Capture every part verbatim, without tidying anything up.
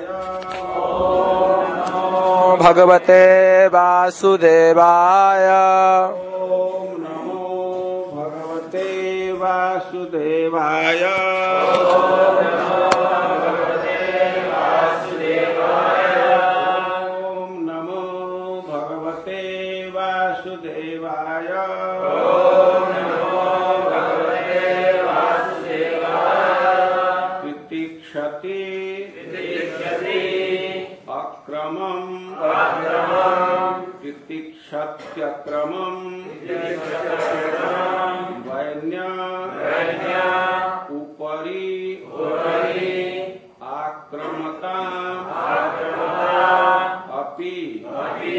भगवते वासुदेवाय। ओम नमो भगवते वासुदेवाय। ओम नमो भगवते वासुदेवाय। ओम नमो भगवते वासुदेवाय। ओम नमो भगवते वासुदेवाय। तितिक्षति तितिक्षति अक्रमम् अक्रमम् तितिक्षत्यक्रमम् तितिक्षत्यक्रमम् वैन्य वैन्य उपरि उपरि आक्रमताम् आक्रमताम् अपि अपि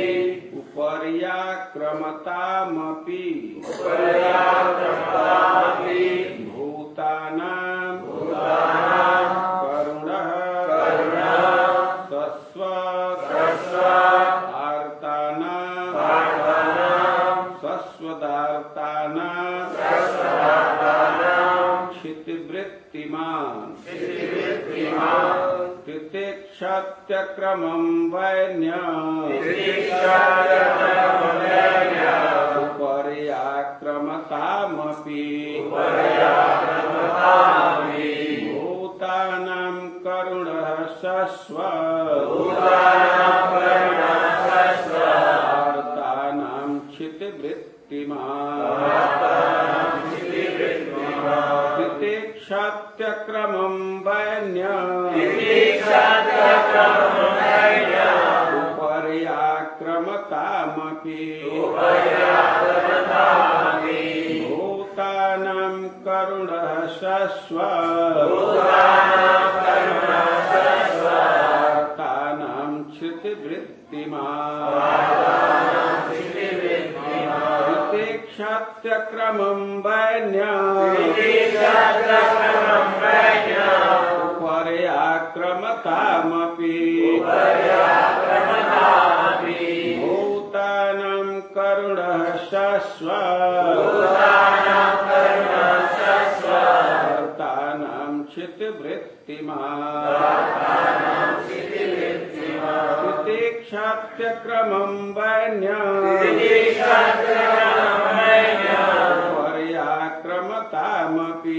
उपर्याक्रमतामपि उपर्याक्रमतामपि भूतानां भूतानां करुणः करुणः सस्व सस्व आर्तानां आर्तानां सस्वदार्तानां सस्वदार्तानां क्षितिवृत्तिमान् क्षितिवृत्तिमान् तितिक्षत्यक्रमं वैन्य तितिक्षत्यक्रमं वैन्य उपर्याक्रमतामपि उपर्याक्रमतामपि भूतानां करुणः सस्व भूतानां करुणः सस्व आर्तानां क्षितिवृत्तिमान् आर्तानां क्षितिवृत्तिमान् तितिक्षत्यक्रमं वैन्य तितिक्षत्यक्रमं वैन्य उपर्याक्रमतामपि उपर्याक्रमतामपि भूतानां करुणः सस्व भूतानां करुणः सस्व आर्तानां क्षितिवृत्तिमान् आर्तानां क्षितिवृत्तिमान् तितिक्षत्यक्रमं वैन्य तितिक्षत्यक्रमं वैन्य उपर्याक्रमतामपि उपर्याक्रमतामपि भूतानां करुणः सस्व भूतानां करुणः सस्व आर्तानां क्षितिवृत्तिमान् आर्तानां क्षितिवृत्तिमान् तितिक्षत्यक्रमं वैन्य तितिक्षत्यक्रमं वैन्य उपर्याक्रमतामपि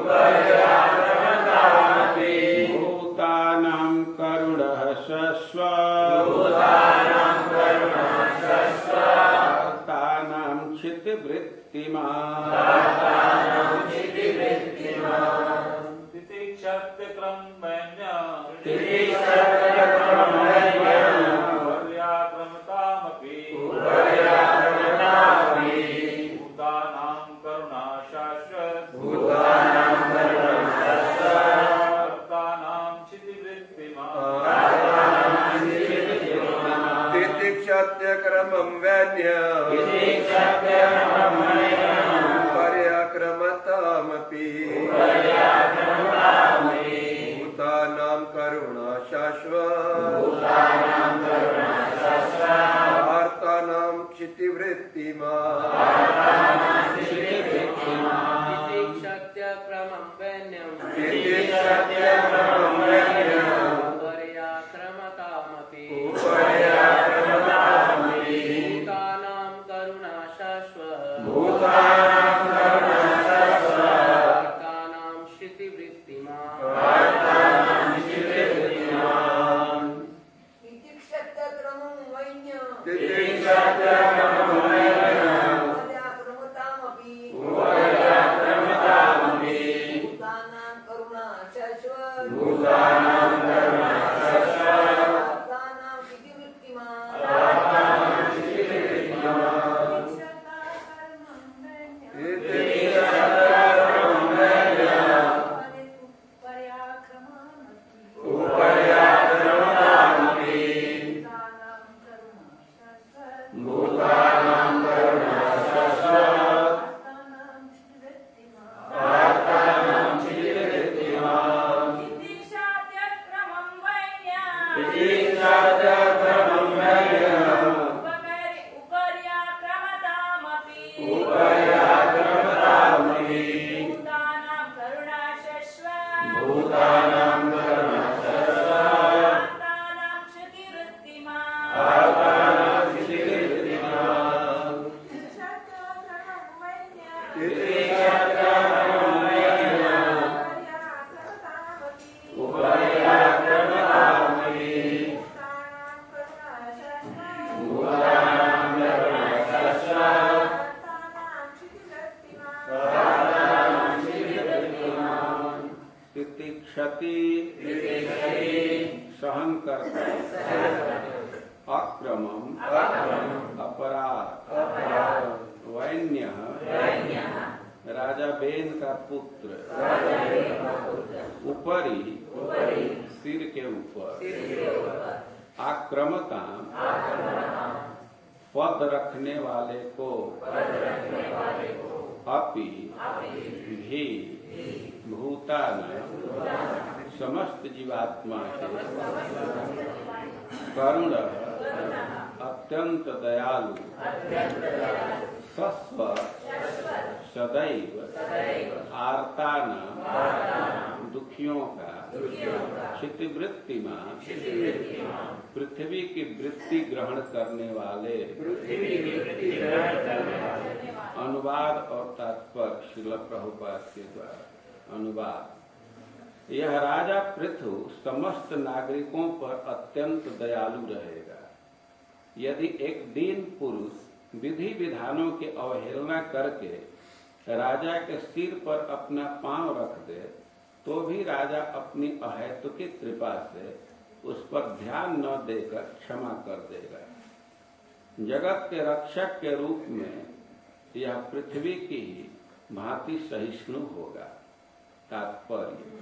उपर्याक्रमतामपि भूतानां करुणः सस्व भूतानां करुणः सस्व आर्तानां क्षितिवृत्तिमान् आर्तानां क्षितिवृत्तिमान् तितिक्षत्यक्रमं वैन्य तितिक्षत्यक्रमं वैन्य उपर्याक्रमतामपि उपर्याक्रमतामपि भूतानां करुणा शाश्वत भूतानां करुणः सस्व भक्तानां क्षितिवृत्तिमान् आर्तानां क्षितिवृत्तिमान् तितिक्षत्यक्रमं वैन्य तितिक्षत्यक्रमं वैन्य उपर्याक्रमतामपि उपर्याक्रमतामपि भूतानां करुणा शाश्वत भूतानां करुणः सस्व आर्तानां क्षितिवृत्तिमान् आर्तानां क्षितिवृत्तिमान् तितिक्षत्यक्रमं वैन्यं तितिक्षत्यक्रमं वैन्य उपर्याक्रमतामपि उपर्याक्रमतामपि भूतानां करुणा शाश्वत भूतानां करुणः सस्व आर्तानां क्षितिवृत्तिमान् आर्तानां क्षितिवृत्तिमान् तितिक्षत्यक्रमं वैन्य तितिक्षत्यक्रमं वैन्य उपर्याक्रमतामपि उपर्याक्रमतामपि भूतानां करुणा शाश्वत भूतानां करुणः सस्व आर्तानां क्षितिवृत्तिमान् आर्तानां क्षितिवृत्तिमान् तितिक्षत्यक्रमं वैन्य उपर्याक्रमतामपि भूतानां करुणः सस्व आर्तानां क्षितिवृत्तिमान् तितिक्षत्यक्रमं वैन्य तितिक्षत्यक्रमं वैन्य उपर्याक्रमतामपि उपर्याक्रमतामपि भूतानां करुणा शाश्वत भूतानां करुणः सस्व सहन करते अक्रमम अपराध वैन्य राजा बेन का पुत्र ऊपरी सिर के ऊपर आक्रमता पद रखने वाले को अपि भी भूतान समस्त जीवात्मा के करुण अत्यंत दयालु सस्व सदैव आर्तान दुखियों का क्षितिवृत्तिमान पृथ्वी की वृत्ति ग्रहण करने वाले अनुवाद और तात्पर्य श्रील प्रभुपाद के द्वारा अनुवाद। यह राजा पृथु समस्त नागरिकों पर अत्यंत दयालु रहेगा। यदि एक दीन पुरुष विधि विधानों की अवहेलना करके राजा के सिर पर अपना पांव रख दे तो भी राजा अपनी अहेतुकी कृपा से उस पर ध्यान न देकर क्षमा कर देगा। जगत के रक्षक के रूप में यह पृथ्वी की भांति सहिष्णु होगा। तात्पर्य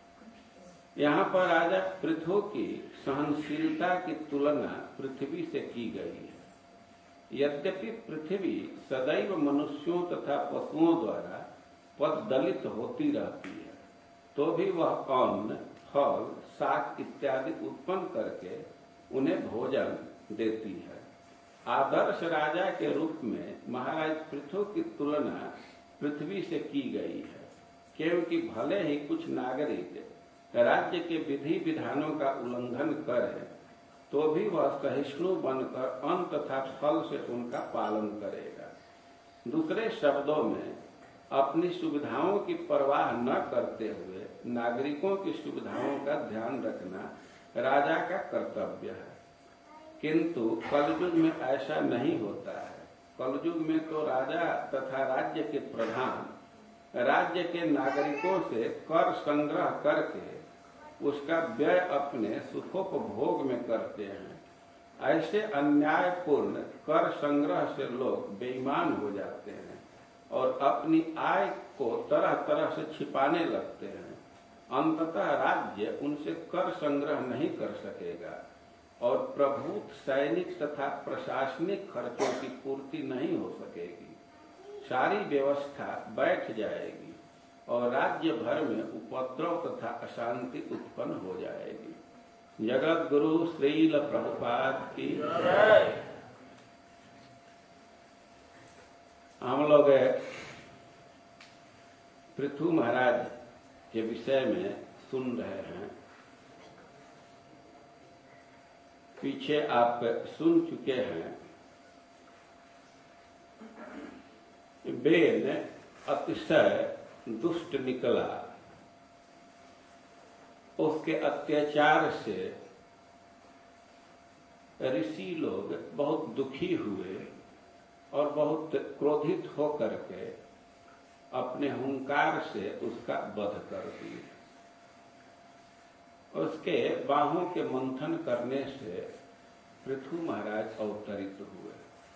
यहाँ पर राजा पृथु की सहनशीलता की तुलना पृथ्वी से की गई है। यद्यपि पृथ्वी सदैव मनुष्यों तथा पशुओं द्वारा पददलित होती रहती है तो भी वह अन्न फल शाक इत्यादि उत्पन्न करके उन्हें भोजन देती है। आदर्श राजा के रूप में महाराज पृथु की तुलना पृथ्वी से की गई है, क्योंकि भले ही कुछ नागरिक राज्य के विधि विधानों का उल्लंघन करें तो भी वह सहिष्णु बनकर अन्न तथा फल से उनका पालन करेगा। दूसरे शब्दों में अपनी सुविधाओं की परवाह न करते हुए नागरिकों की सुविधाओं का ध्यान रखना राजा का कर्तव्य है। किंतु कलयुग में ऐसा नहीं होता है। कलयुग में तो राजा तथा राज्य के प्रधान राज्य के नागरिकों से कर संग्रह करके उसका व्यय अपने सुखोपभोग में करते हैं। ऐसे अन्यायपूर्ण कर संग्रह से लोग बेईमान हो जाते हैं और अपनी आय को तरह तरह से छिपाने लगते हैं। अंततः राज्य उनसे कर संग्रह नहीं कर सकेगा और प्रभुत सैनिक तथा प्रशासनिक खर्चों की पूर्ति नहीं हो सकेगी। सारी व्यवस्था बैठ जाएगी और राज्य भर में उपद्रव तथा अशांति उत्पन्न हो जाएगी। जगत गुरु श्रील प्रभुपाद की हम लोग पृथु महाराज के विषय में सुन रहे हैं। पीछे आप सुन चुके हैं। बेन अतिशय दुष्ट निकला। उसके अत्याचार से ऋषि लोग बहुत दुखी हुए और बहुत क्रोधित होकर के अपने हुंकार से उसका वध कर दिए। उसके बाहों के मंथन करने से पृथु महाराज अवतरित हुए।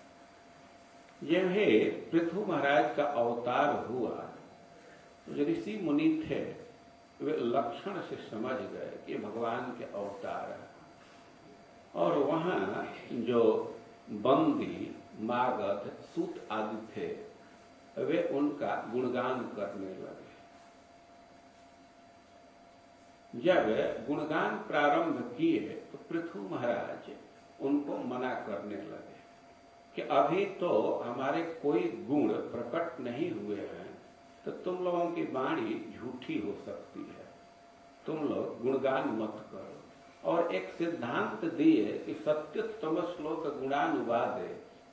यह पृथु महाराज का अवतार हुआ, जो ऋषि मुनि थे वे लक्षण से समझ गए कि भगवान के अवतार है। और वहां जो बंदी मागध सूत आदि थे वे उनका गुणगान करने लगे। जब गुणगान प्रारंभ किए तो पृथु महाराज उनको मना करने लगे कि अभी तो हमारे कोई गुण प्रकट नहीं हुए हैं, तो तुम लोगों की वाणी झूठी हो सकती है, तुम लोग गुणगान मत करो। और एक सिद्धांत दिए कि सत्योत्तम श्लोक गुणानुवादे,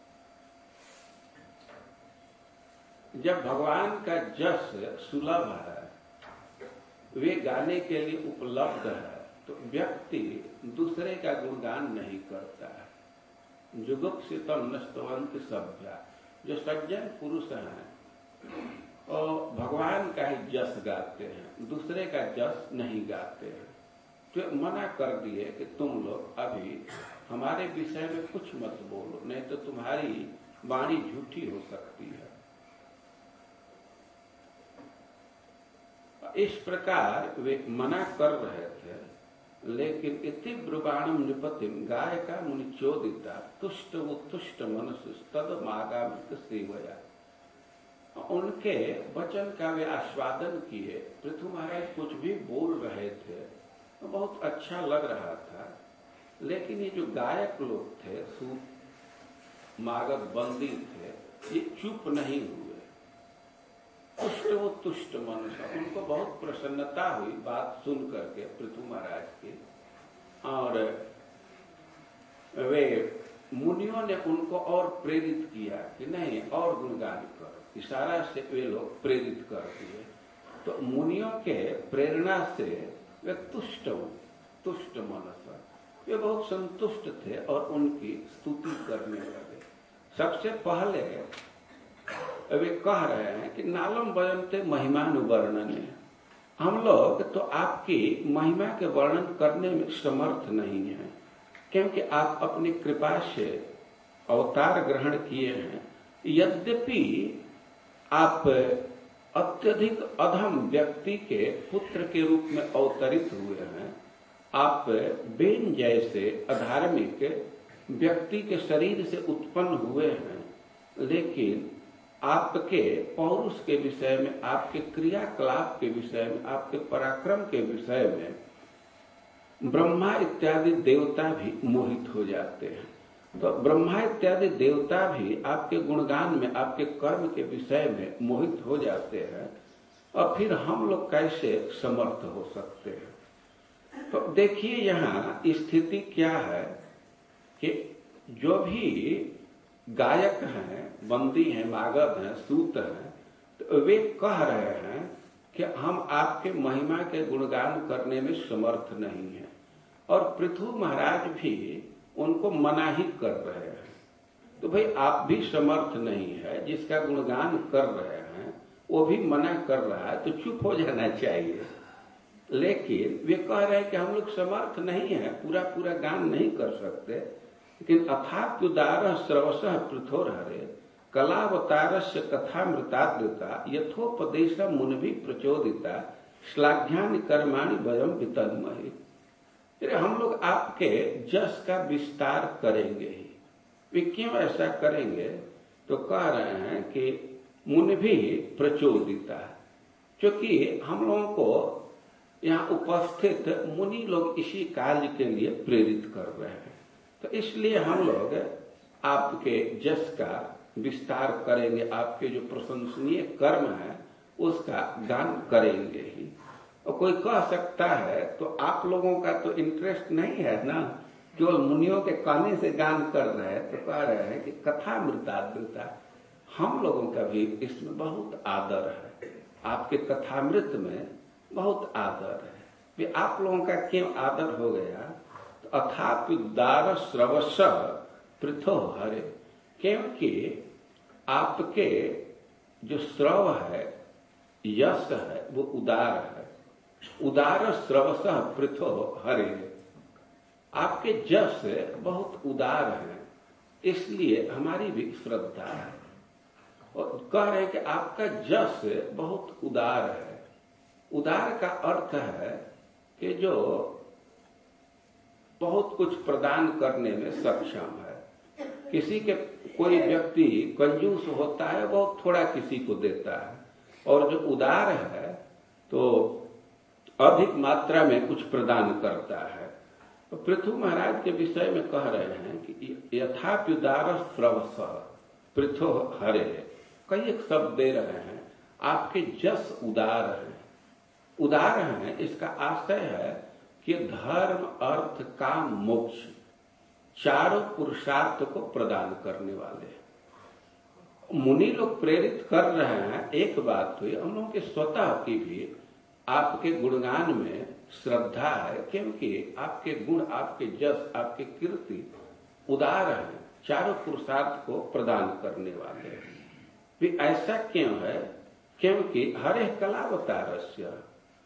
जब भगवान का जस सुलभ है, वे गाने के लिए उपलब्ध है, तो व्यक्ति दूसरे का गुणगान नहीं करता है। जुगुप्सितम नस्तवंत सभ्या, जो सज्जन पुरुष हैं और भगवान का ही जस गाते हैं, दूसरे का जस नहीं गाते हैं। तो मना कर दिए कि तुम लोग अभी हमारे विषय में कुछ मत बोलो, नहीं तो तुम्हारी वाणी झूठी हो सकती है। इस प्रकार वे मना कर रहे थे, लेकिन इति ब्रुवाणम निपतिम गाय का मुनिचोदिता तुष्ट उत्तुष्ट मनुष्य तद मागामित सेवया। उनके वचन का वे आस्वादन किए। पृथु महाराज कुछ भी बोल रहे थे तो बहुत अच्छा लग रहा था, लेकिन ये जो गायक लोग थे, सूत मागध बंदी थे, ये चुप नहीं हुए। तुष्ट वो तुष्ट मनुष्य, उनको बहुत प्रसन्नता हुई बात सुन करके पृथु महाराज की, और वे मुनियों ने उनको और प्रेरित किया कि नहीं और गुणगान करो। इशारा से वे लोग प्रेरित कर दिए। तो मुनियों के प्रेरणा से वे तुष्ट तुष्ट मनुष्य, वे बहुत संतुष्ट थे और उनकी स्तुति करने लगे। सबसे पहले वे कह रहे हैं कि नालम वयंते महिमानुवर्णने, हम लोग तो आपकी महिमा के वर्णन करने में समर्थ नहीं है, क्योंकि आप अपनी कृपा से अवतार ग्रहण किए हैं। यद्यपि आप अत्यधिक अधम व्यक्ति के पुत्र के रूप में अवतरित हुए हैं, आप बेन जैसे अधार्मिक व्यक्ति के शरीर से उत्पन्न हुए हैं, लेकिन आपके पौरुष के विषय में, आपके क्रियाकलाप के विषय में, आपके पराक्रम के विषय में ब्रह्मा इत्यादि देवता भी मोहित हो जाते हैं। तो ब्रह्मा इत्यादि देवता भी आपके गुणगान में, आपके कर्म के विषय में मोहित हो जाते हैं, और फिर हम लोग कैसे समर्थ हो सकते हैं। तो देखिए यहाँ स्थिति क्या है कि जो भी गायक हैं, बंदी हैं, मागध हैं, सूत हैं, तो वे कह रहे हैं कि हम आपके महिमा के गुणगान करने में समर्थ नहीं हैं, और पृथु महाराज भी उनको मना ही कर रहे हैं। तो भाई आप भी समर्थ नहीं है, जिसका गुणगान कर रहे हैं वो भी मना कर रहा है, तो चुप हो जाना चाहिए। लेकिन वे कह रहे हैं कि हम लोग समर्थ नहीं है, पूरा पूरा गान नहीं कर सकते, लेकिन अथाप्युदार श्रवसः पृथोर हरे कलावतारस्य कथामृताद्रिता यथोपदेश मुनि प्रचोदिता श्लाघ्यानि कर्माणि वयम वितन्महे। हम लोग आपके जस का विस्तार करेंगे ही। वे क्यों ऐसा करेंगे? तो कह रहे हैं कि मुनि भी प्रचोदिता, क्योंकि हम लोगों को यहाँ उपस्थित मुनि लोग इसी कार्य के लिए प्रेरित कर रहे हैं, तो इसलिए हम लोग आपके जस का विस्तार करेंगे, आपके जो प्रशंसनीय कर्म है उसका गान करेंगे ही। और कोई कह सकता है तो आप लोगों का तो इंटरेस्ट नहीं है ना, केवल मुनियों के कहने से गान कर रहे हैं। तो कह रहे हैं कि कथा मृताद्रता, हम लोगों का भी इसमें बहुत आदर है, आपके कथामृत में बहुत आदर है। भी आप लोगों का क्यों आदर हो गया? तो अथाप्युदार श्रवस पृथो हरे, क्योंकि आपके जो श्रव है, यश है, वो उदार है। उदार श्रवस पृथो हरे, आपके जस बहुत उदार है, इसलिए हमारी भी श्रद्धा है। और कह रहे हैं कि आपका जस बहुत उदार है। उदार का अर्थ है कि जो बहुत कुछ प्रदान करने में सक्षम है। किसी के कोई व्यक्ति कंजूस होता है, बहुत थोड़ा किसी को देता है, और जो उदार है तो अधिक मात्रा में कुछ प्रदान करता है। तो पृथु महाराज के विषय में कह रहे हैं कि यथाप्युदार श्रवस पृथो हरे, कई एक शब्द दे रहे हैं, आपके जस उदार हैं। उदार हैं, इसका आशय है कि धर्म, अर्थ, काम, मोक्ष चारों पुरुषार्थ को प्रदान करने वाले। मुनि लोग प्रेरित कर रहे हैं, एक बात हुई, हम लोगों के स्वतः की भी आपके गुणगान में श्रद्धा है, क्योंकि आपके गुण, आपके जस, आपके कीर्ति उदार हैं, चारों पुरुषार्थ को प्रदान करने वाले हैं। भी ऐसा क्यों है? क्योंकि हरे कलावतारस्य,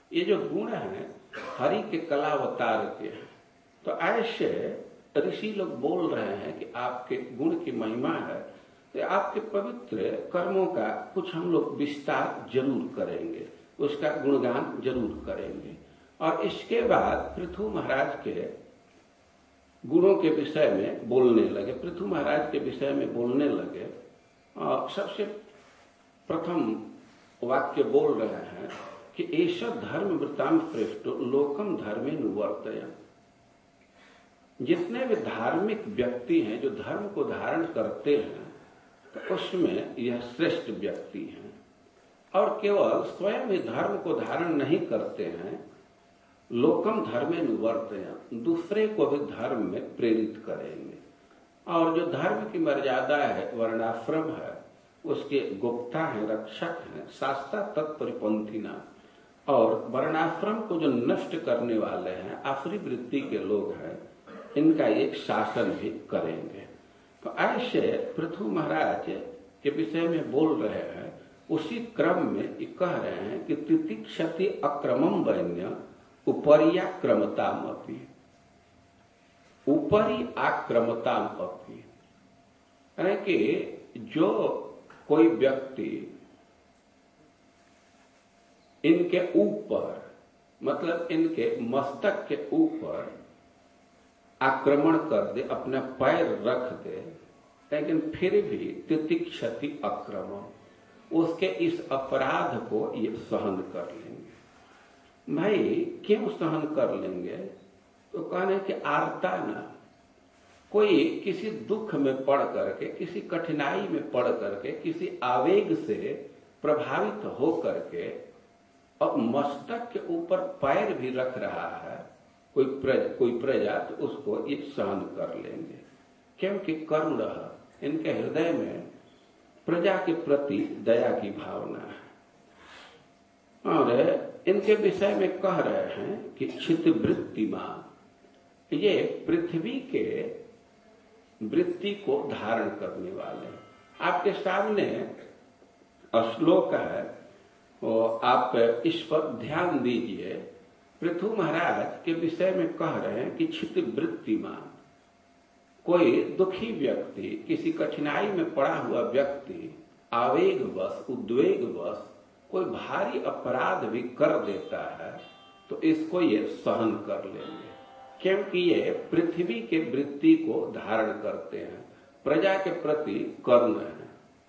ये जो गुण हैं हरि के कलावतार के हैं। तो ऐसे ऋषि लोग बोल रहे हैं कि आपके गुण की महिमा है, तो आपके पवित्र कर्मों का कुछ हम लोग विस्तार जरूर करेंगे, उसका गुणगान जरूर करेंगे। और इसके बाद पृथु महाराज के गुणों के विषय में बोलने लगे। पृथु महाराज के विषय में बोलने लगे और सबसे प्रथम वाक्य बोल रहे हैं कि एष धर्म वृताम श्रेष्ठो लोकम धर्मे नुवर्तय। जितने भी धार्मिक व्यक्ति हैं जो धर्म को धारण करते हैं तो उसमें यह श्रेष्ठ व्यक्ति हैं। और केवल स्वयं ही धर्म को धारण नहीं करते हैं, लोकम धर्मे नुवर्तय, दूसरे को भी धर्म में प्रेरित करेंगे। और जो धर्म की मर्यादा है, वर्णाश्रम है, उसके गुप्ता है, रक्षक हैं, शास्त्रा तत्परिपंथिना। और वर्णाश्रम को जो नष्ट करने वाले हैं, आसुरी वृत्ति के लोग हैं, इनका एक शासन भी करेंगे। तो ऐसे पृथु महाराज के विषय में बोल रहे हैं। उसी क्रम में ये कह रहे हैं कि तितिक्षति अक्रमम वैन्य उपरी आक्रमताम अपि, उपरी आक्रमताम अपि, यानी कि जो कोई व्यक्ति इनके ऊपर, मतलब इनके मस्तक के ऊपर आक्रमण कर दे, अपना पैर रख दे, लेकिन फिर भी तितिक्षति अक्रमम, उसके इस अपराध को ये सहन कर लेंगे। भाई क्यों सहन कर लेंगे? तो कहने कि आर्ता ना, कोई किसी दुख में पड़ करके, किसी कठिनाई में पड़ करके, किसी आवेग से प्रभावित हो करके और मस्तक के ऊपर पैर भी रख रहा है कोई प्रजा, कोई प्रजा, तो उसको ये सहन कर लेंगे, क्योंकि करुण इनके हृदय में प्रजा के प्रति दया की भावना है। और इनके विषय में कह रहे हैं कि क्षित वृत्तिमान, ये पृथ्वी के वृत्ति को धारण करने वाले। आपके सामने श्लोक है, वो आप इस पर ध्यान दीजिए। पृथु महाराज के विषय में कह रहे हैं कि क्षित वृत्तिमान, कोई दुखी व्यक्ति, किसी कठिनाई में पड़ा हुआ व्यक्ति आवेगवश, उद्वेगवश कोई भारी अपराध भी कर देता है तो इसको ये सहन कर लेंगे, क्योंकि ये पृथ्वी के वृत्ति को धारण करते हैं, प्रजा के प्रति करुण है।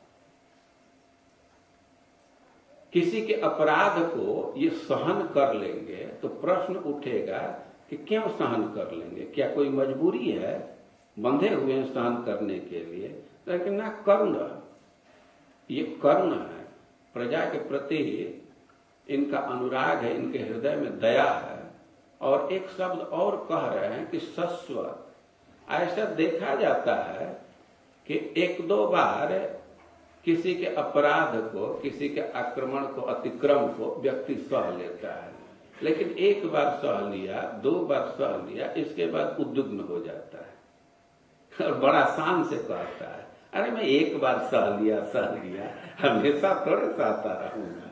किसी के अपराध को ये सहन कर लेंगे तो प्रश्न उठेगा कि क्यों सहन कर लेंगे? क्या कोई मजबूरी है? बंधे हुए हैं सहन करने के लिए? लेकिन ना, करुण, ये करुण है, प्रजा के प्रति इनका अनुराग है, इनके हृदय में दया है। और एक शब्द और कह रहे हैं कि सस्वत। ऐसा देखा जाता है कि एक दो बार किसी के अपराध को, किसी के आक्रमण को, अतिक्रम को व्यक्ति सह लेता है, लेकिन एक बार सह लिया, दो बार सह लिया, इसके बाद उद्विग्न हो जाता है और बड़ा शान से कहता है, अरे मैं एक बार सह लिया सह लिया हमेशा थोड़े सहता रहूंगा।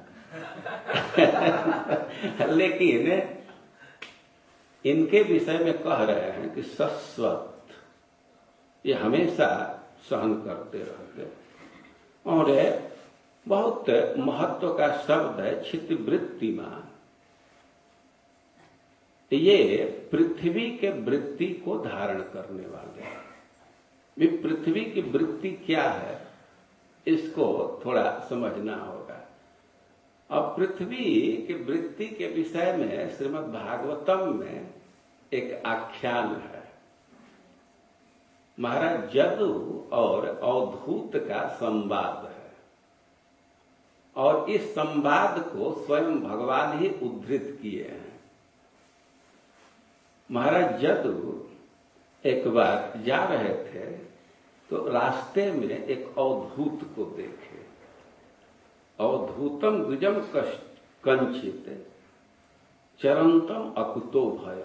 लेकिन इनके विषय में कह रहे हैं कि सस्वत, ये हमेशा सहन करते रहते। और बहुत महत्व का शब्द है क्षितिवृत्तिमान। ये पृथ्वी के वृत्ति को धारण करने वाले हैं। भी पृथ्वी की वृत्ति क्या है, इसको थोड़ा समझना होगा। अब पृथ्वी की वृत्ति के विषय में श्रीमद् भागवतम में एक आख्यान है। महाराज जदु और अवधूत का संवाद है, और इस संवाद को स्वयं भगवान ही उद्धृत किए हैं। महाराज जदु एक बार जा रहे थे तो रास्ते में एक अवधूत को देखे। अवधूतम द्विजम कंचित चरंतम अकुतो भय।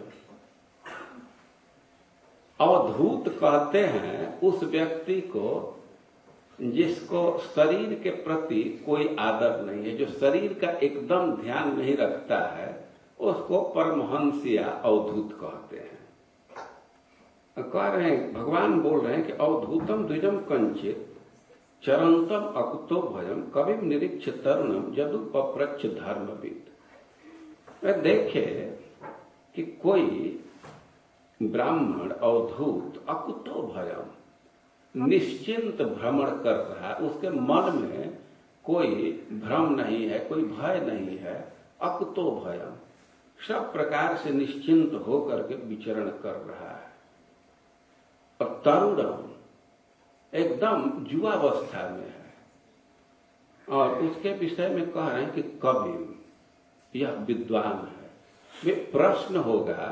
अवधूत कहते हैं उस व्यक्ति को जिसको शरीर के प्रति कोई आदर नहीं है, जो शरीर का एकदम ध्यान नहीं रखता है, उसको परमहंस या अवधूत कहते हैं। कह रहे हैं, भगवान बोल रहे हैं कि अवधूतम द्विजम कंचित चरंतम अकुतो भयम कवि निरीक्ष तरुणम यदु पप्रच्छ धर्मविद। देखे कि कोई ब्राह्मण अवधूत अकुतो भयम निश्चिंत भ्रमण कर रहा है, उसके मन में कोई भ्रम नहीं है, कोई भय नहीं है। अकुतो भयम, सब प्रकार से निश्चिंत होकर के विचरण कर रहा है। और तरुणम एकदम युवावस्था में है। और उसके विषय में कह रहे हैं कि कवि, यह विद्वान है। वे प्रश्न होगा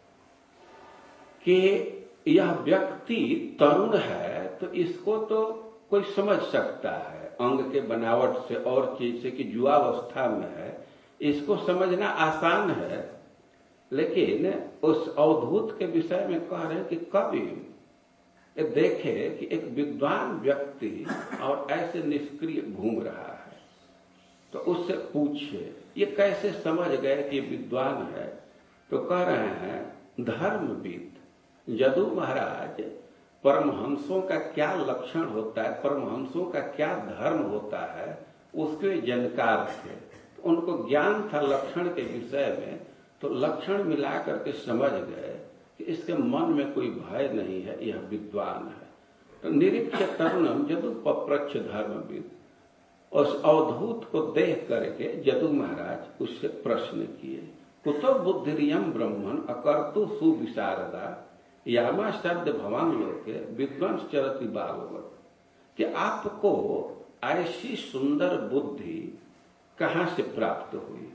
कि यह व्यक्ति तरुण है तो इसको तो कोई समझ सकता है, अंग के बनावट से और चीज से कि युवावस्था में है, इसको समझना आसान है। लेकिन उस अवधूत के विषय में कह रहे हैं कि कवि देखे कि एक विद्वान व्यक्ति और ऐसे निष्क्रिय घूम रहा है, तो उससे पूछे ये कैसे समझ गए कि विद्वान है? तो कह रहे हैं धर्मविद। यदु महाराज परमहंसों का क्या लक्षण होता है, परमहंसों का क्या धर्म होता है, उसके जानकार थे। तो उनको ज्ञान था लक्षण के विषय में, तो लक्षण मिला करके समझ गए कि इसके मन में कोई भय नहीं है, यह विद्वान है। तो निरीक्ष तरुणम यदु पप्रच्छ धर्मविद, उस अवधूत को देख करके यदु महाराज उससे प्रश्न किए, कुतो बुद्धिरियम ब्रह्मण अकर्तु सुविशारदा यामा शब्द भवन लोके विद्वांस चरति बालवत, कि आपको ऐसी सुंदर बुद्धि कहां से प्राप्त हुई?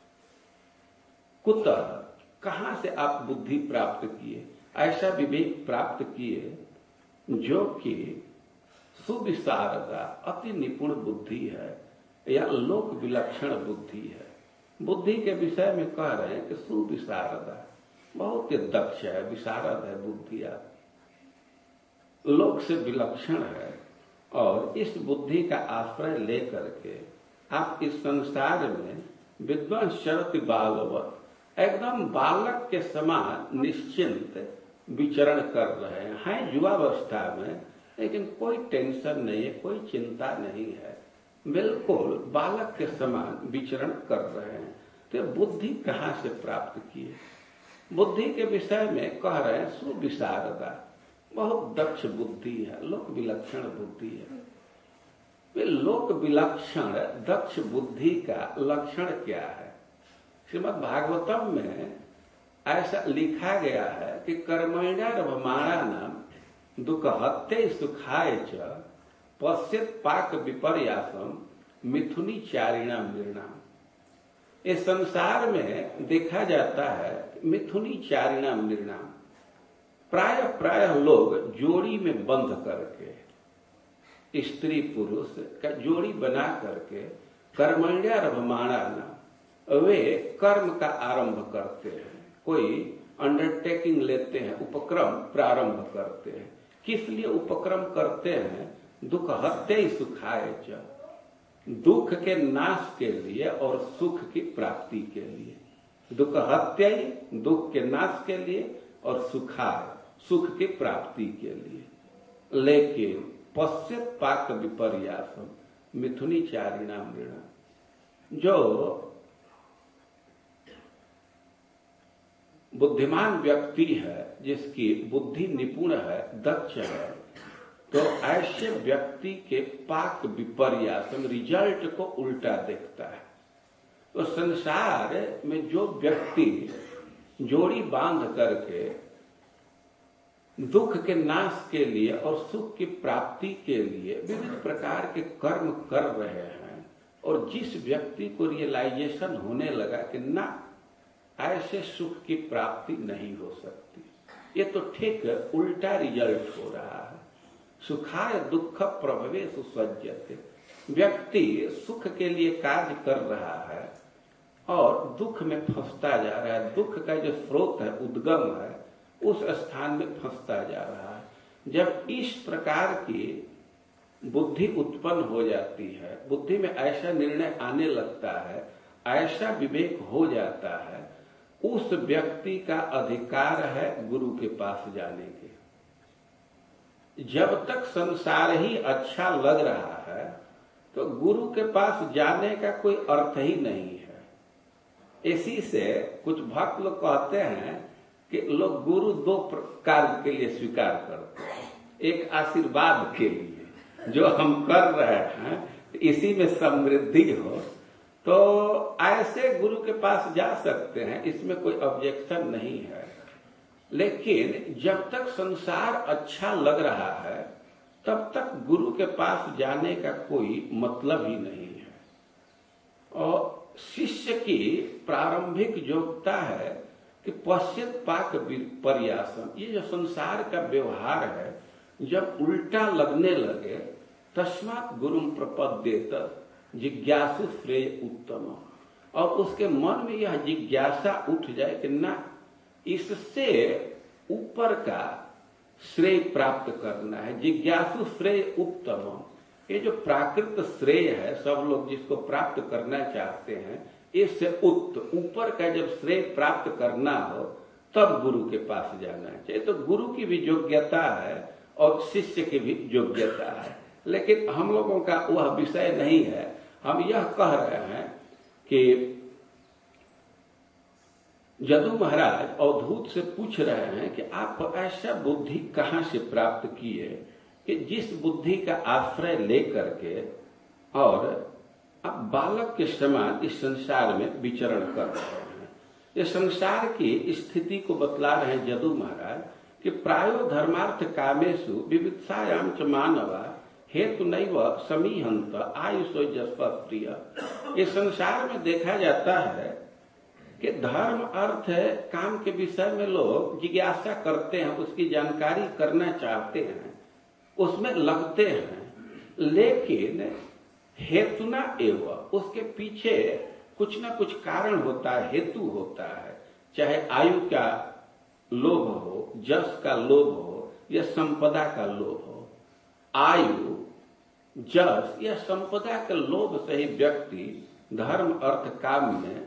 कुतः, कहां से आप बुद्धि प्राप्त किए, ऐसा विवेक प्राप्त किए जो कि सुविशारदा अति निपुण बुद्धि है या लोक विलक्षण बुद्धि है। बुद्धि के विषय में कह रहे हैं कि सुविशारदा बहुत ही दक्ष है, विशारद है बुद्धि, आप लोक से विलक्षण है। और इस बुद्धि का आश्रय लेकर के आप इस संसार में विद्वांस चरति बालवत, एकदम बालक के समान निश्चिंत विचरण कर रहे हैं। हैं युवावस्था में, लेकिन कोई टेंशन नहीं है, कोई चिंता नहीं है, बिल्कुल बालक के समान विचरण कर रहे हैं। तो बुद्धि कहां से प्राप्त किए? बुद्धि के विषय में कह रहे हैं सुविशारदा, बहुत दक्ष बुद्धि है, लोक विलक्षण बुद्धि है। वे लोक विलक्षण दक्ष बुद्धि का लक्षण क्या है? श्रीमद् भागवतम में ऐसा लिखा गया है कि कर्मण्यरभमाणानां दुःखहत्यै सुखाय च पश्येत् पाक विपर्यासम मिथुनी चारिणां नृणाम्। इस संसार में देखा जाता है मिथुनी चारिणां नृणाम्, प्राय प्राय लोग जोड़ी में बंध करके, स्त्री पुरुष का जोड़ी बना करके कर्मण्यरभमाणानां, वे कर्म का आरंभ करते हैं, कोई अंडरटेकिंग लेते हैं, उपक्रम प्रारंभ करते हैं। किस लिए उपक्रम करते हैं? दुख हत्यै सुखाय च, दुख के नाश के लिए और सुख की प्राप्ति के लिए। दुख हत्यै, दुख के नाश के लिए, और सुखाय, सुख की प्राप्ति के लिए। लेकिन पश्येत् पाक विपर्यासम मिथुनी चारिणां नृणाम्, जो बुद्धिमान व्यक्ति है, जिसकी बुद्धि निपुण है, दक्ष है, तो ऐसे व्यक्ति के पाक विपर्यासम, रिजल्ट को उल्टा देखता है। तो संसार में जो व्यक्ति जोड़ी बांध करके दुख के नाश के लिए और सुख की प्राप्ति के लिए विविध प्रकार के कर्म कर रहे हैं, और जिस व्यक्ति को रियलाइजेशन होने लगा कि ना, ऐसे सुख की प्राप्ति नहीं हो सकती, ये तो ठीक उल्टा रिजल्ट हो रहा है। सुखाय दुख प्रभवे सुसज्जते, व्यक्ति सुख के लिए कार्य कर रहा है और दुख में फंसता जा रहा है। दुख का जो स्रोत है, उद्गम है, उस स्थान में फंसता जा रहा है। जब इस प्रकार की बुद्धि उत्पन्न हो जाती है, बुद्धि में ऐसा निर्णय आने लगता है, ऐसा विवेक हो जाता है, उस व्यक्ति का अधिकार है गुरु के पास जाने के। जब तक संसार ही अच्छा लग रहा है तो गुरु के पास जाने का कोई अर्थ ही नहीं है। इसी से कुछ भक्त लोग कहते हैं कि लोग गुरु दो कार्य के लिए स्वीकार करते हैं। एक आशीर्वाद के लिए, जो हम कर रहे हैं इसी में समृद्धि हो, तो ऐसे गुरु के पास जा सकते हैं, इसमें कोई ऑब्जेक्शन नहीं है। लेकिन जब तक संसार अच्छा लग रहा है तब तक गुरु के पास जाने का कोई मतलब ही नहीं है। और शिष्य की प्रारंभिक योग्यता है कि पश्चित पाक पर्यासम। ये जो संसार का व्यवहार है, जब उल्टा लगने लगे तस्मात् गुरुम प्रपद्येत जिज्ञासु श्रेय उत्तम, और उसके मन में यह जिज्ञासा उठ जाए कि ना, इससे ऊपर का श्रेय प्राप्त करना है। जिज्ञासु श्रेय उत्तम, ये जो प्राकृत श्रेय है, सब लोग जिसको प्राप्त करना चाहते हैं, इससे उत्त ऊपर का जब श्रेय प्राप्त करना हो तब गुरु के पास जाना चाहिए। तो गुरु की भी योग्यता है और शिष्य की भी योग्यता है, लेकिन हम लोगों का वह विषय नहीं है। हम यह कह रहे हैं कि जदू महाराज अवधूत से पूछ रहे हैं कि आप ऐसा बुद्धि कहां से प्राप्त किए कि जिस बुद्धि का आश्रय लेकर के और आप बालक के समान इस संसार में विचरण कर रहे हैं। ये संसार की स्थिति को बतला रहे हैं जदू महाराज कि प्रायो धर्मार्थ कामेषु विवित्सायाम च मानवा हेतु नैव समीहंत आयुषो जस्व प्रिय। ये संसार में देखा जाता है कि धर्म अर्थ काम के विषय में लोग जिज्ञासा करते हैं, उसकी जानकारी करना चाहते हैं, उसमें लगते हैं, लेकिन हेतुना एवं उसके पीछे कुछ ना कुछ कारण होता है, हेतु होता है। चाहे आयु का लोभ हो, जस का लोभ हो या संपदा का लोभ हो। आयु, जस या संपदा के लोभ से ही व्यक्ति धर्म अर्थ काम में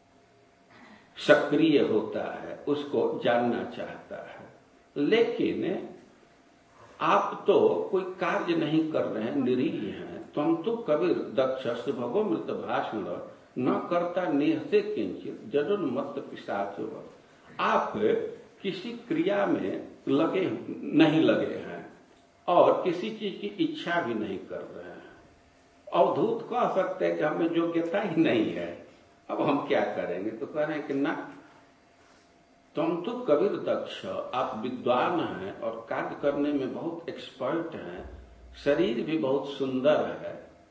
सक्रिय होता है, उसको जानना चाहता है। लेकिन आप तो कोई कार्य नहीं कर रहे हैं, निरीह हैं। तुम तो कबीर दक्ष भगोमृत भाषण न करता नेह से किंचित जडोन्मत्त पिशाच। आप किसी क्रिया में लगे नहीं लगे हैं और किसी चीज की इच्छा भी नहीं कर रहे हैं। अवधूत कह सकते हैं कि हमें योग्यता ही नहीं है, अब हम क्या करेंगे? तो कह रहे हैं कि ना, तुम तो कबीर दक्ष, आप विद्वान हैं और कार्य करने में बहुत एक्सपर्ट हैं, शरीर भी बहुत सुंदर है,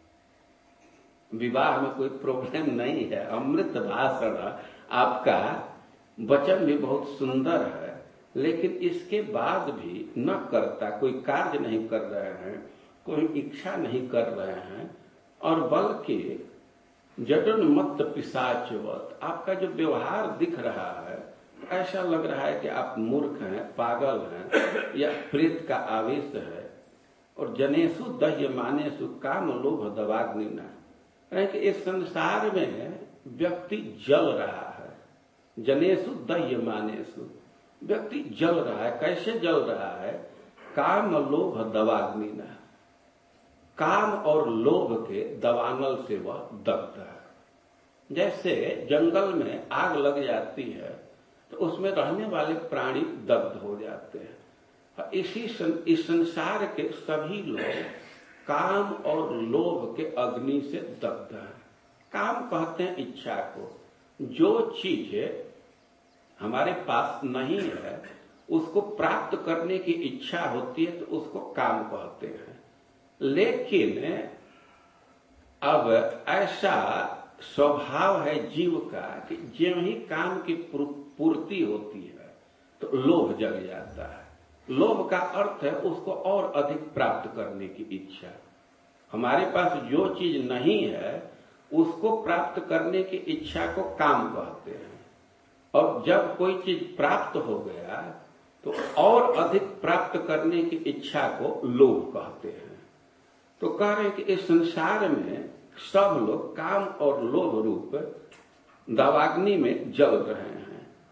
विवाह में कोई प्रॉब्लम नहीं है, अमृत भाषण, आपका वचन भी बहुत सुंदर है, लेकिन इसके बाद भी न करता, कोई कार्य नहीं कर रहे हैं, कोई इच्छा नहीं कर रहे हैं, और बल्कि जडोन्मत्त पिशाचवत आपका जो व्यवहार दिख रहा है, ऐसा लग रहा है कि आप मूर्ख हैं, पागल हैं, या प्रेत का आवेश है। और जनेशु दह्य मानेशु काम लोभ दवाग्निना, कि इस संसार में व्यक्ति जल रहा है। जनेशु दह्य मानेशु, व्यक्ति जल रहा है। कैसे जल रहा है? काम लोभ दवाग्निना, काम और लोभ के दवानल से वह दग्ध है। जैसे जंगल में आग लग जाती है तो उसमें रहने वाले प्राणी दग्ध हो जाते हैं। इसी सं, इस संसार के सभी लोग काम और लोभ के अग्नि से दग्ध हैं। काम कहते हैं इच्छा को। जो चीज हमारे पास नहीं है उसको प्राप्त करने की इच्छा होती है तो उसको काम कहते हैं। लेकिन अब ऐसा स्वभाव है जीव का कि ज्यों ही काम की पूर्ति होती है तो लोभ जग जाता है। लोभ का अर्थ है उसको और अधिक प्राप्त करने की इच्छा। हमारे पास जो चीज नहीं है उसको प्राप्त करने की इच्छा को काम कहते हैं, और जब कोई चीज प्राप्त हो गया तो और अधिक प्राप्त करने की इच्छा को लोभ कहते हैं। तो कह रहे हैं कि इस संसार में सब लोग काम और लोभ रूप दवाग्नि में जल रहे हैं।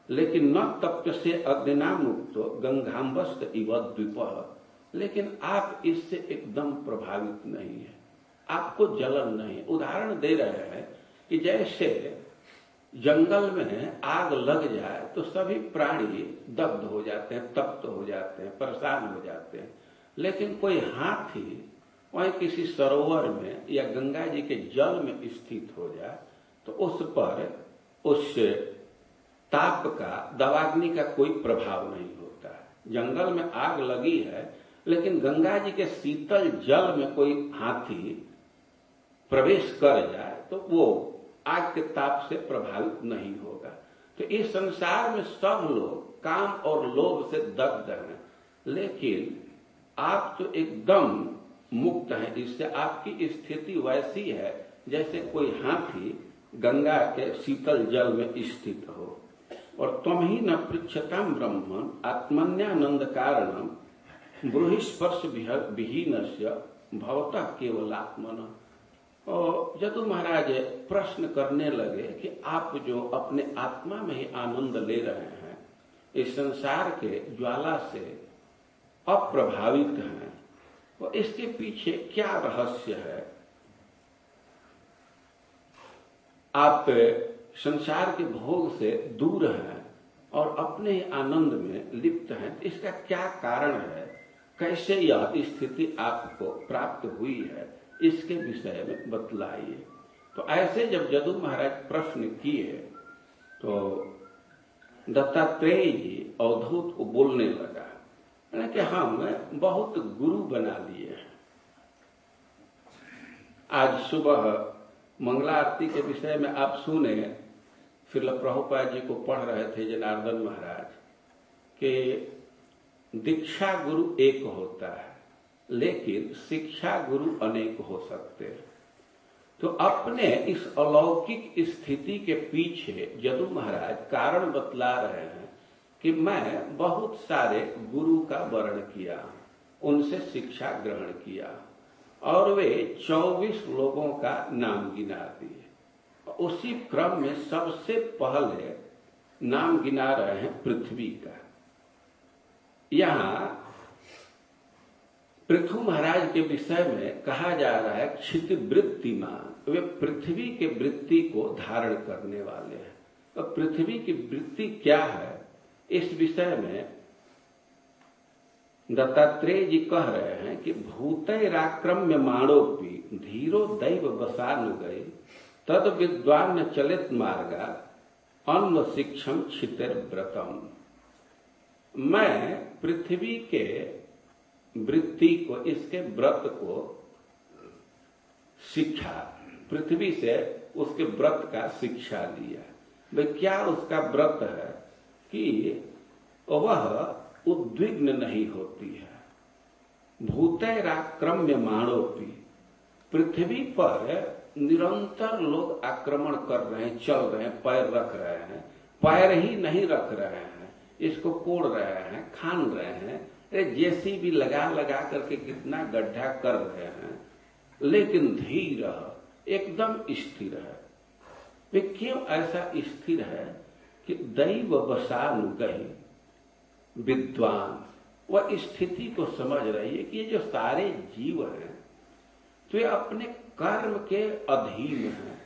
लेकिन न तप्य से अग्निना मुक्तो गंगाम्बस्त इव द्वीप, लेकिन आप इससे एकदम प्रभावित नहीं है, आपको जलन नहीं। उदाहरण दे रहे हैं कि जैसे जंगल में आग लग जाए तो सभी प्राणी दग्ध हो जाते हैं, तप्त हो जाते हैं, परेशान हो जाते हैं, लेकिन कोई हाथी वहीं किसी सरोवर में या गंगा जी के जल में स्थित हो जाए तो उस पर उस ताप का, दवाग्नि का कोई प्रभाव नहीं होता है। जंगल में आग लगी है लेकिन गंगा जी के शीतल जल में कोई हाथी प्रवेश कर जाए तो वो आग के ताप से प्रभावित नहीं होगा। तो इस संसार में सब लोग काम और लोभ से दग्ध हैं, लेकिन आप तो एकदम मुक्त हैं। इससे आपकी स्थिति वैसी है जैसे कोई हाथी गंगा के शीतल जल में स्थित हो। और त्वम ही न पृच्छताम ब्रह्मन् आत्मन्यानंद कारणम ब्रूहि स्पर्श विहीनस्य भवतः केवलात्मन। और जदु महाराज प्रश्न करने लगे कि आप जो अपने आत्मा में ही आनंद ले रहे हैं, इस संसार के ज्वाला से अप्रभावित हैं, और इसके पीछे क्या रहस्य है? आप संसार के भोग से दूर हैं और अपने ही आनंद में लिप्त हैं, इसका क्या कारण है? कैसे यह स्थिति आपको प्राप्त हुई है, इसके विषय में बतलाइए। तो ऐसे जब जदु महाराज प्रश्न किए तो दत्तात्रेय जी अवधूत को बोलने लगा कि हम बहुत गुरु बना लिए हैं। आज सुबह मंगला आरती के विषय में आप सुने, श्रील प्रभुपाद जी को पढ़ रहे थे जनार्दन महाराज कि दीक्षा गुरु एक होता है लेकिन शिक्षा गुरु अनेक हो सकते हैं। तो अपने इस अलौकिक स्थिति के पीछे जदु महाराज कारण बतला रहे हैं कि मैं बहुत सारे गुरु का वर्ण किया, उनसे शिक्षा ग्रहण किया, और वे चौबीस लोगों का नाम गिना दिए। उसी क्रम में सबसे पहले नाम गिना रहे हैं पृथ्वी का। यहां पृथु महाराज के विषय में कहा जा रहा है क्षितिवृत्तिमान, वे पृथ्वी के वृत्ति को धारण करने वाले हैं। तो पृथ्वी की वृत्ति क्या है, इस विषय में दत्तात्रेय जी कह रहे हैं कि भूतैराक्रम्य माणोपि धीरो दैव वसानुगै तद विद्वान न चलित मार्गा अन्व शिक्षम क्षितिर्व्रतम। मैं पृथ्वी के वृत्ति को, इसके व्रत को शिक्षा, पृथ्वी से उसके व्रत का शिक्षा लिया। भाई क्या उसका व्रत है कि वह उद्विग्न नहीं होती है। भूतैराक्रम्य माणोपि, पृथ्वी पर निरंतर लोग आक्रमण कर रहे हैं, चल रहे हैं, पैर रख रहे हैं, पैर ही नहीं रख रहे हैं, इसको कोड़ रहे हैं, खान रहे हैं, जेसीबी लगा लगा करके कितना गड्ढा कर रहे हैं, लेकिन धीर एकदम स्थिर है। वे क्यों ऐसा स्थिर है कि दैव वसानुगहि विद्वान, वह स्थिति को समझ रही है कि ये जो सारे जीव हैं तो ये अपने कर्म के अधीन हैं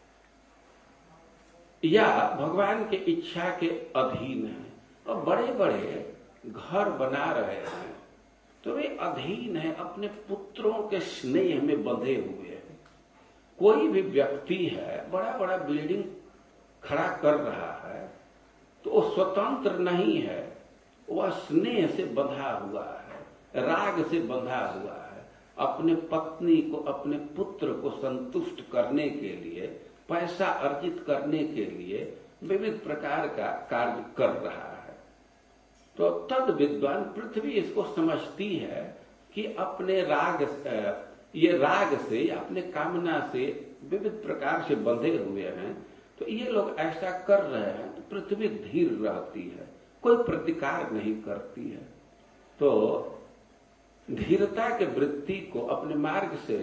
या भगवान के इच्छा के अधीन हैं, और बड़े बड़े घर बना रहे हैं तो वे अधीन है, अपने पुत्रों के स्नेह में बंधे हुए हैं। कोई भी व्यक्ति है बड़ा बड़ा बिल्डिंग खड़ा कर रहा है तो वो स्वतंत्र नहीं है, वह स्नेह से बंधा हुआ है, राग से बंधा हुआ है। अपने पत्नी को, अपने पुत्र को संतुष्ट करने के लिए, पैसा अर्जित करने के लिए विविध प्रकार का कार्य कर रहा है। तो तद विद्वान, पृथ्वी इसको समझती है कि अपने राग, ये राग से या अपने कामना से विविध प्रकार से बंधे हुए हैं, तो ये लोग ऐसा कर रहे हैं, तो पृथ्वी धीर रहती है, कोई प्रतिकार नहीं करती है। तो धीरता के वृत्ति को, अपने मार्ग से,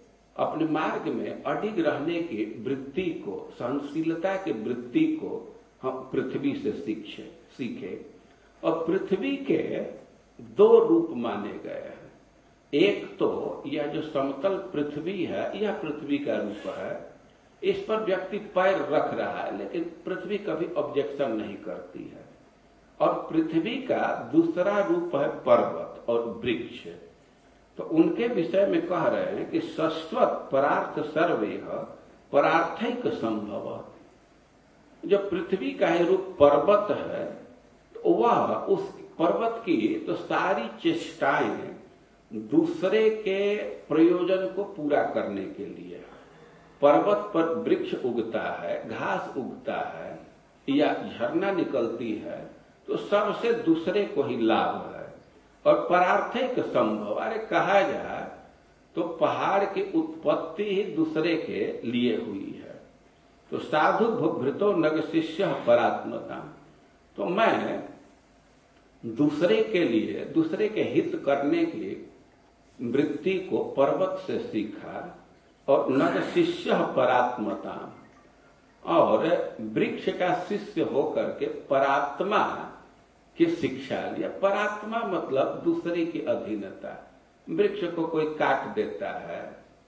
अपने मार्ग में अडिग रहने की वृत्ति को, सहनशीलता की वृत्ति को हम पृथ्वी से सीखे सीखे और पृथ्वी के दो रूप माने गए हैं। एक तो यह जो समतल पृथ्वी है यह पृथ्वी का रूप है, इस पर व्यक्ति पैर रख रहा है, लेकिन पृथ्वी कभी ऑब्जेक्शन नहीं करती है। और पृथ्वी का दूसरा रूप है पर्वत और वृक्ष। तो उनके विषय में कह रहे हैं कि शाश्वत परार्थ सर्वेह परार्थिक संभव। जो पृथ्वी का ही रूप पर्वत है तो वह उस पर्वत की तो सारी चेष्टाएं दूसरे के प्रयोजन को पूरा करने के लिए। पर्वत पर वृक्ष उगता है, घास उगता है या झरना निकलती है तो सबसे दूसरे को ही लाभ है। और परार्थिक संभव, अरे कहा जाए तो पहाड़ की उत्पत्ति ही दूसरे के लिए हुई है। तो साधु भृतो नग शिष्य परात्मता, तो मैं दूसरे के लिए दूसरे के हित करने की वृत्ति को पर्वत से सीखा और नग शिष्य परात्मता, और वृक्ष का शिष्य होकर के परात्मा की शिक्षा लिया। परात्मा मतलब दूसरे की अधीनता। वृक्ष को कोई काट देता है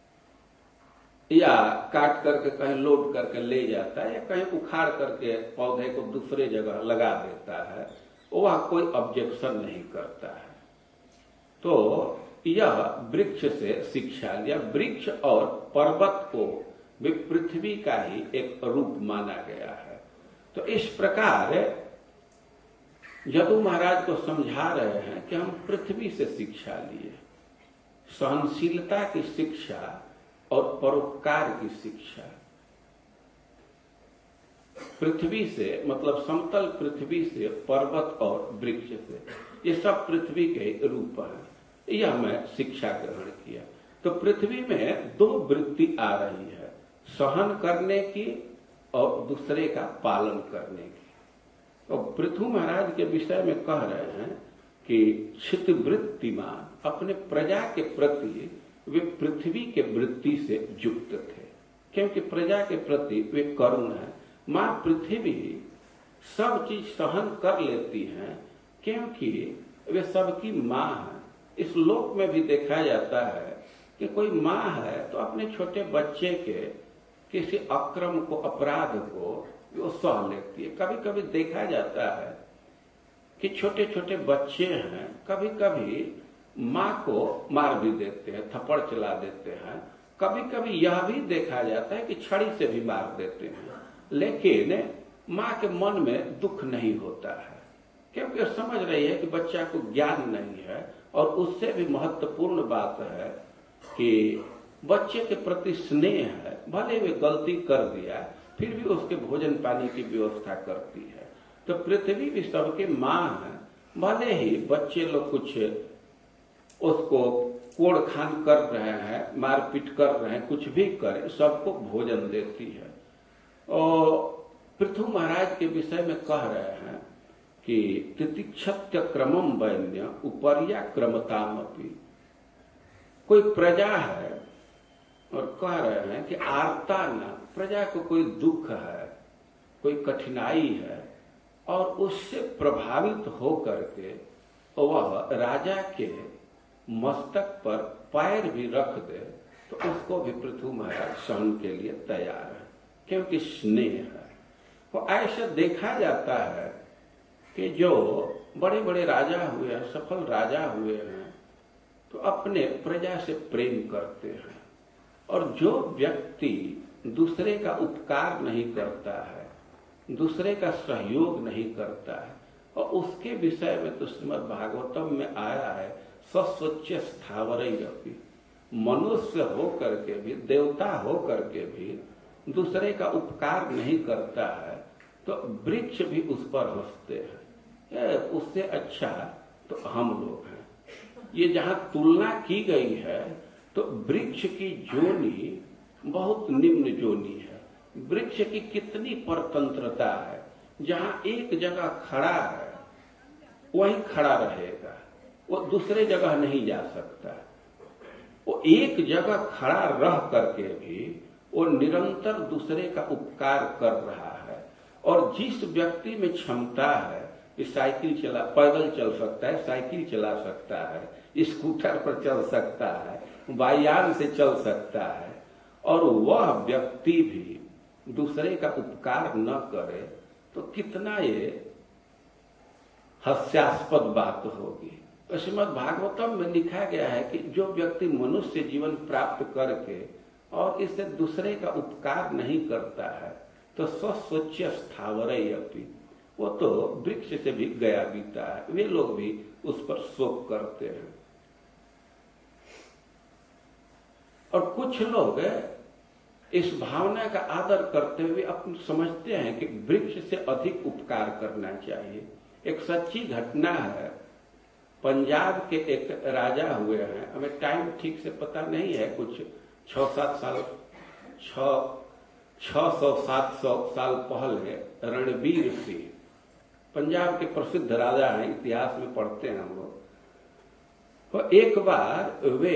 या काट करके कहीं लोड करके ले जाता है या कहीं उखाड़ करके पौधे को दूसरे जगह लगा देता है, वह कोई ऑब्जेक्शन नहीं करता है। तो यह वृक्ष से शिक्षा लिया। वृक्ष और पर्वत को भी पृथ्वी का ही एक रूप माना गया है। तो इस प्रकार यदु महाराज को समझा रहे हैं कि हम पृथ्वी से शिक्षा लिए, सहनशीलता की शिक्षा और परोपकार की शिक्षा। पृथ्वी से मतलब समतल पृथ्वी से, पर्वत और वृक्ष से, ये सब पृथ्वी के रूप हैं। यह मैं शिक्षा ग्रहण किया। तो पृथ्वी में दो वृत्ति आ रही है, सहन करने की और दूसरे का पालन करने की। तो पृथु महाराज के विषय में कह रहे हैं कि क्षितवृत्तिमान, अपने प्रजा के प्रति वे पृथ्वी के वृत्ति से युक्त थे, क्योंकि प्रजा के प्रति वे करुण है। मां पृथ्वी सब चीज सहन कर लेती हैं क्योंकि वे सबकी मां है। इस लोक में भी देखा जाता है कि कोई मां है तो अपने छोटे बच्चे के किसी अक्रम को, अपराध को वो सह लेती है। कभी कभी देखा जाता है कि छोटे छोटे बच्चे हैं, कभी कभी मां को मार भी देते हैं, थप्पड़ चला देते हैं। कभी कभी यह भी देखा जाता है कि छड़ी से भी मार देते हैं, लेकिन मां के मन में दुख नहीं होता है, क्योंकि समझ रही है कि बच्चा को ज्ञान नहीं है। और उससे भी महत्वपूर्ण बात है कि बच्चे के प्रति स्नेह है। भले वे गलती कर दिया फिर भी उसके भोजन पानी की व्यवस्था करती है। तो पृथ्वी भी सबके मां है, भले ही बच्चे लोग कुछ उसको कोड़ खान कर रहे हैं, मारपीट कर रहे हैं, कुछ भी करें, सबको भोजन देती है। और पृथु महाराज के विषय में कह रहे हैं कि तितिक्षत्य क्रमम वैन्य उपर्या क्रमतामपि। कोई प्रजा है और कह रहे हैं कि आर्ता न, प्रजा को कोई दुख है, कोई कठिनाई है, और उससे प्रभावित होकर के वह राजा के मस्तक पर पैर भी रख दे तो उसको भी पृथु महाराज सहन के लिए तैयार है, क्योंकि स्नेह है। तो ऐसा देखा जाता है कि जो बड़े बड़े राजा हुए हैं, सफल राजा हुए हैं, तो अपने प्रजा से प्रेम करते हैं। और जो व्यक्ति दूसरे का उपकार नहीं करता है, दूसरे का सहयोग नहीं करता है, और उसके विषय में तो श्रीमद् भागवतम में आया है, सस्वच्छ स्थावरैरपि, मनुष्य होकर के भी, देवता होकर के भी दूसरे का उपकार नहीं करता है तो वृक्ष भी उस पर हंसते हैं, उससे अच्छा तो हम लोग हैं। ये जहां तुलना की गई है तो वृक्ष की जोनी बहुत निम्न जोनी है। वृक्ष की कितनी परतंत्रता है, जहां एक जगह खड़ा है वहीं खड़ा रहेगा, वो दूसरे जगह नहीं जा सकता। वो एक जगह खड़ा रह करके भी वो निरंतर दूसरे का उपकार कर रहा है। और जिस व्यक्ति में क्षमता है कि साइकिल चला पैदल चल सकता है, साइकिल चला सकता है, स्कूटर पर चल सकता है, वायुयान से चल सकता है, और वह व्यक्ति भी दूसरे का उपकार न करे तो कितना ये हास्यास्पद बात होगी। तो श्रीमद् भागवतम में लिखा गया है कि जो व्यक्ति मनुष्य जीवन प्राप्त करके और इससे दूसरे का उपकार नहीं करता है तो स्वस्वच्छ स्थावरय अपि, वो तो वृक्ष से भी गया बीता है। वे लोग भी उस पर शोक करते हैं। और कुछ लोग इस भावना का आदर करते हुए अपन समझते हैं कि वृक्ष से अधिक उपकार करना चाहिए। एक सच्ची घटना है, पंजाब के एक राजा हुए हैं, हमें टाइम ठीक से पता नहीं है, कुछ छह सात साल छह छह सौ सात सौ साल पहले रणवीर सिंह, पंजाब के प्रसिद्ध राजा हैं, इतिहास में पढ़ते हैं हम लोग। तो एक बार वे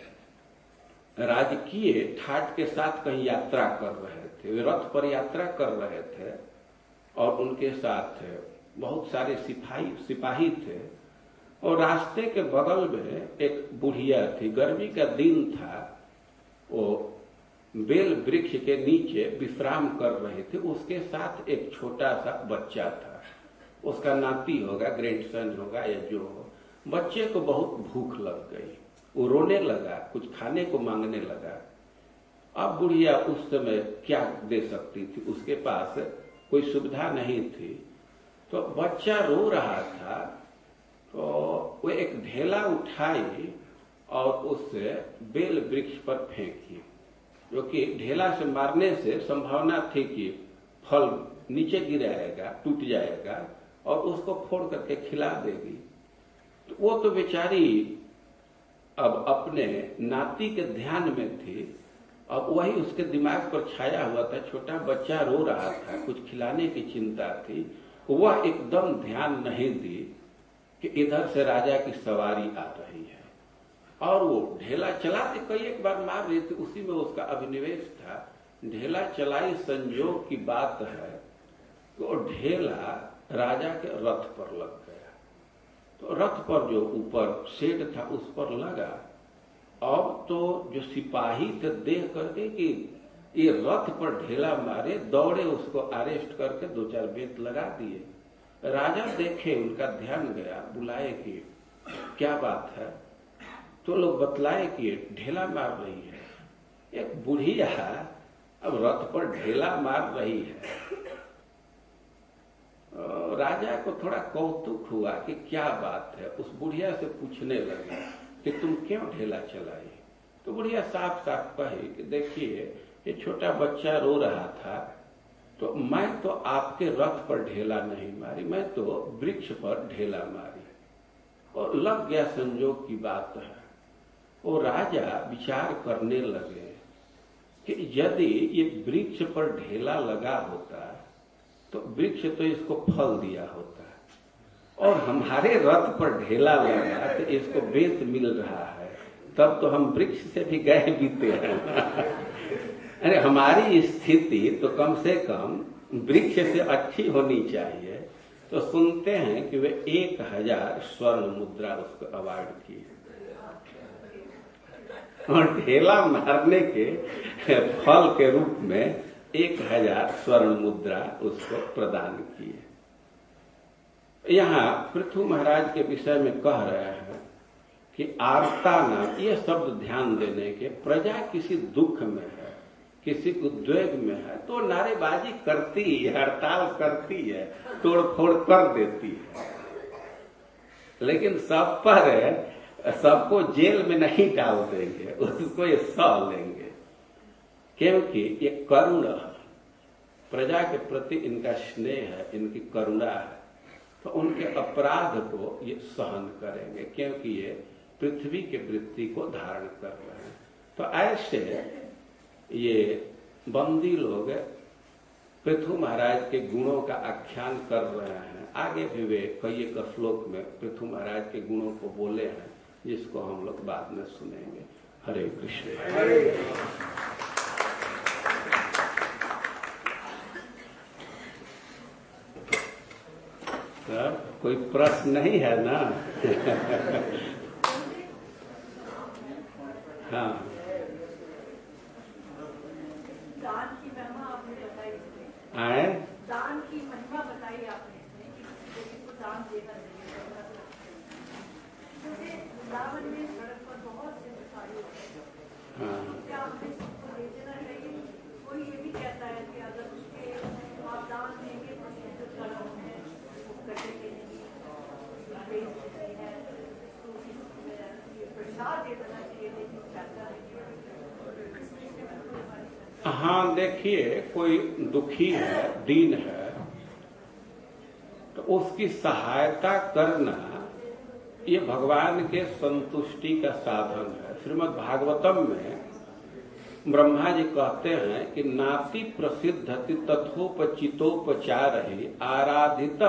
राजकीय ठाट के साथ कहीं यात्रा कर रहे थे, वे रथ पर यात्रा कर रहे थे और उनके साथ बहुत सारे सिपाही सिपाही थे। और रास्ते के बगल में एक बुढ़िया थी, गर्मी का दिन था, वो बेल वृक्ष के नीचे विश्राम कर रहे थे। उसके साथ एक छोटा सा बच्चा था, उसका नाती होगा, ग्रैंडसन होगा या जो हो। बच्चे को बहुत भूख लग गई, वो रोने लगा, कुछ खाने को मांगने लगा। अब बुढ़िया उस समय क्या दे सकती थी, उसके पास कोई सुविधा नहीं थी। तो बच्चा रो रहा था तो वो एक ढेला उठाई और उससे बेल वृक्ष पर फेंकी, जो कि ढेला से मारने से संभावना थी कि फल नीचे गिराएगा, टूट जाएगा और उसको फोड़ करके खिला देगी। तो वो तो बेचारी अब अपने नाती के ध्यान में थी, अब वही उसके दिमाग पर छाया हुआ था। छोटा बच्चा रो रहा था, कुछ खिलाने की चिंता थी। वह एकदम ध्यान नहीं दी कि इधर से राजा की सवारी आ रही है और वो ढेला चलाते कई एक बार मार रही थी, उसी में उसका अभिनिवेश था। ढेला चलाई, संयोग की बात है तो ढेला राजा के रथ पर लग गया। तो रथ पर जो ऊपर शेड था उस पर लगा। अब तो जो सिपाही थे देख करके कि ये रथ पर ढेला मारे, दौड़े, उसको अरेस्ट करके दो चार बेत लगा दिए। राजा देखे, उनका ध्यान गया, बुलाए कि क्या बात है। तो लोग बतलाए कि ढेला मार रही है। एक बुढ़िया अब रथ पर ढेला मार रही है। राजा को थोड़ा कौतुक हुआ कि क्या बात है। उस बुढ़िया से पूछने लगे कि तुम क्यों ढेला चलाई। तो बुढ़िया साफ साफ कही कि देखिए ये छोटा बच्चा रो रहा था तो मैं तो आपके रथ पर ढेला नहीं मारी, मैं तो वृक्ष पर ढेला मारी। और लग गया, संयोग की बात है। वो राजा विचार करने लगे कि यदि ये वृक्ष पर ढेला लगा होता तो वृक्ष तो इसको फल दिया होता, और हमारे रथ पर ढेला लगा तो इसको बेत मिल रहा है, तब तो हम वृक्ष से भी गए बीते हैं। अरे हमारी स्थिति तो कम से कम वृक्ष से अच्छी होनी चाहिए। तो सुनते हैं कि वे एक हजार स्वर्ण मुद्रा उसको अवार्ड की और ढेला मारने के फल के रूप में एक हजार स्वर्ण मुद्रा उसको प्रदान किए। यहाँ पृथु महाराज के विषय में कह रहे हैं कि आर्ता नाम, ये शब्द ध्यान देने के, प्रजा किसी दुख में है, किसी उद्वेग में है तो नारेबाजी करती है, हड़ताल करती है, तोड़फोड़ कर देती है, लेकिन सब पर सबको जेल में नहीं डाल देंगे, उसको ये सह लेंगे, क्योंकि ये करुण है। प्रजा के प्रति इनका स्नेह है, इनकी करुणा है, तो उनके अपराध को ये सहन करेंगे, क्योंकि ये पृथ्वी के वृत्ति को धारण कर रहे हैं। तो ऐसे ये बंदी लोग पृथु महाराज के गुणों का आख्यान कर रहे हैं। आगे भी वे कई एक श्लोक में पृथु महाराज के गुणों को बोले हैं, जिसको हम लोग बाद में सुनेंगे। हरे कृष्ण। हरे कोई प्रश्न नहीं है ना? हाँ, दान की महिमा आपने बताई इसमें, आए दान की महिमा बताई आपने इसमें कि किसी को दान देना चाहिए। जैसे वृंदावन में सड़क पर बहुत से भिखारी होते हैं, हाँ, क्या हमें सबको दे देना चाहिए? कोई ये भी कहता है कि अगर उसके आप दान देंगे तो जो कर्म है वो कटेंगे नहीं, बेच देती है, तो ये प्रसाद दे देना चाहिए, लेकिन चाहता है हाँ। देखिए, कोई दुखी है, दीन है, तो उसकी सहायता करना ये भगवान के संतुष्टि का साधन है। श्रीमद् भागवतम में ब्रह्मा जी कहते हैं कि नाति प्रसिद्धति तथोपचितोपचार ही आराधित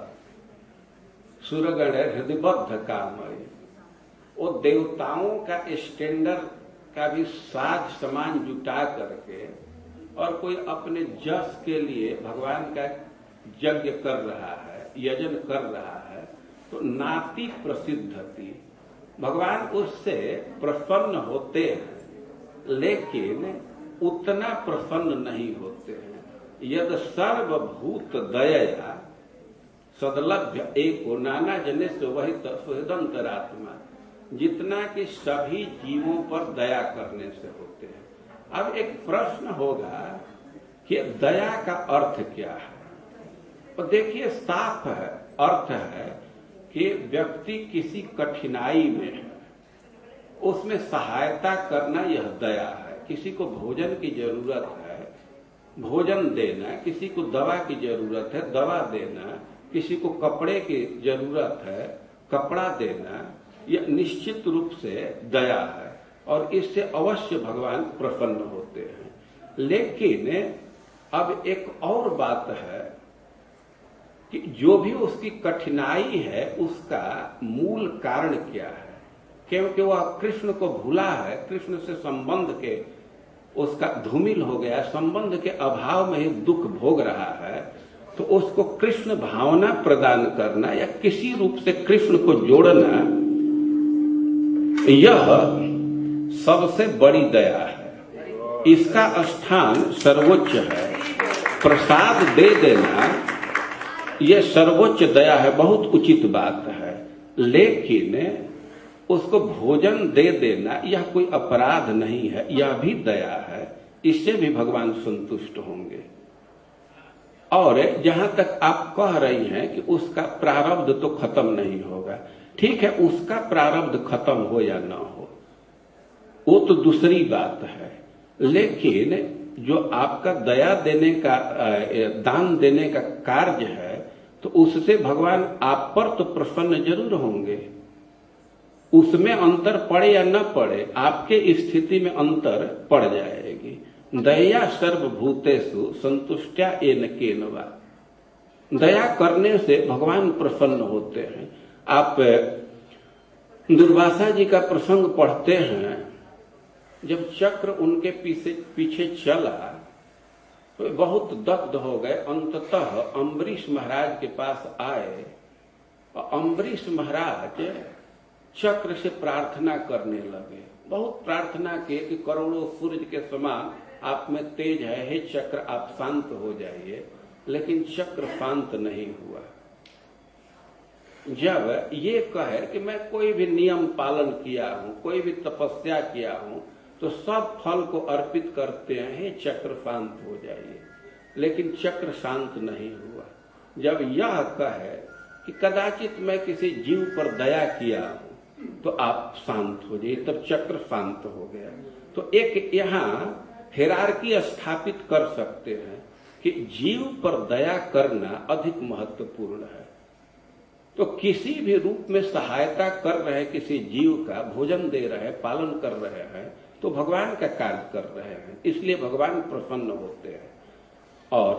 सुरगण हृदयबद्ध कामय। वो देवताओं का स्टैंडर्ड का भी साज समान जुटा करके और कोई अपने जस के लिए भगवान का यज्ञ कर रहा है, यजन कर रहा है, तो नाति प्रसिद्धति, भगवान उससे प्रसन्न होते हैं, लेकिन उतना प्रसन्न नहीं होते हैं। यद सर्वभूत दया सदलभ्य एको नाना जने से वही सुहृदंतरात्मा, जितना कि सभी जीवों पर दया करने से होते हैं। अब एक प्रश्न होगा कि दया का अर्थ क्या है? और देखिए, साफ है, अर्थ है कि व्यक्ति किसी कठिनाई में है, उसमें सहायता करना, यह दया है। किसी को भोजन की जरूरत है, भोजन देना, किसी को दवा की जरूरत है, दवा देना, किसी को कपड़े की जरूरत है, कपड़ा देना, यह निश्चित रूप से दया है और इससे अवश्य भगवान प्रसन्न होते हैं। लेकिन अब एक और बात है कि जो भी उसकी कठिनाई है उसका मूल कारण क्या है? क्योंकि वह कृष्ण को भूला है, कृष्ण से संबंध के उसका धूमिल हो गया, संबंध के अभाव में ही दुख भोग रहा है, तो उसको कृष्ण भावना प्रदान करना या किसी रूप से कृष्ण को जोड़ना, यह सबसे बड़ी दया है। इसका स्थान सर्वोच्च है। प्रसाद दे देना यह सर्वोच्च दया है, बहुत उचित बात है। लेकिन उसको भोजन दे देना यह कोई अपराध नहीं है, यह भी दया है। इससे भी भगवान संतुष्ट होंगे। और जहां तक आप कह रही हैं कि उसका प्रारब्ध तो खत्म नहीं होगा, ठीक है, उसका प्रारब्ध खत्म हो या ना हो वो तो दूसरी बात है। लेकिन जो आपका दया देने का, दान देने का कार्य है, तो उससे भगवान आप पर तो प्रसन्न जरूर होंगे। उसमें अंतर पड़े या न पड़े, आपके स्थिति में अंतर पड़ जाएगी। दया सर्वभूतेषु संतुष्टया येन केन वा, दया करने से भगवान प्रसन्न होते हैं। आप दुर्वासा जी का प्रसंग पढ़ते हैं, जब चक्र उनके पीछे पीछे चला तो बहुत दग्ध हो गए। अंततः अम्बरीश महाराज के पास आए और अम्बरीश महाराज चक्र से प्रार्थना करने लगे। बहुत प्रार्थना किए कि करोड़ों सूर्य के समान आप में तेज है, हे चक्र आप शांत हो जाइए। लेकिन चक्र शांत नहीं हुआ। जब ये कहे कि मैं कोई भी नियम पालन किया हूं, कोई भी तपस्या किया हूं, तो सब फल को अर्पित करते हैं, हे चक्र शांत हो जाइए। लेकिन चक्र शांत नहीं हुआ। जब यह कहे कि कदाचित मैं किसी जीव पर दया किया हूं तो आप शांत हो जाइए, तब चक्र शांत हो गया। तो एक यहाँ हिरार्की स्थापित कर सकते हैं कि जीव पर दया करना अधिक महत्वपूर्ण है। तो किसी भी रूप में सहायता कर रहे किसी जीव का, भोजन दे रहे, पालन कर रहे हैं, तो भगवान का कार्य कर रहे हैं, इसलिए भगवान प्रसन्न होते हैं। और